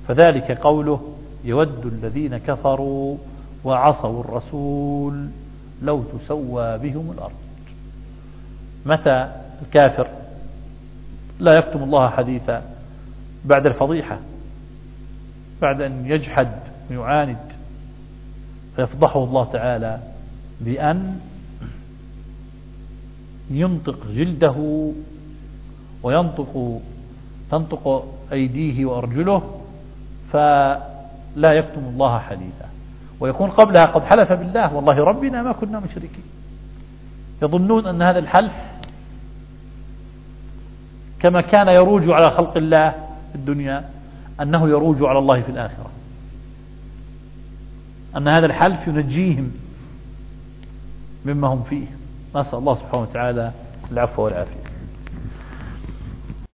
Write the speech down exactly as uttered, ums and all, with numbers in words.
فذلك قوله يود الذين كفروا وعصوا الرسول لو تسوى بهم الأرض. متى الكافر لا يكتم الله حديثا بعد الفضيحة، بعد أن يجحد ويعاند، فيفضحه الله تعالى بأن ينطق جلده وينطق تنطق أيديه وأرجله، فلا يكتم الله حديثا، ويكون قبلها قد حلف بالله والله ربنا ما كنا مشركين. يظنون أن هذا الحلف كما كان يروج على خلق الله في الدنيا أنه يروج على الله في الآخرة، أن هذا الحلف ينجيهم مما هم فيه. نسأل الله سبحانه وتعالى العفو والعافية.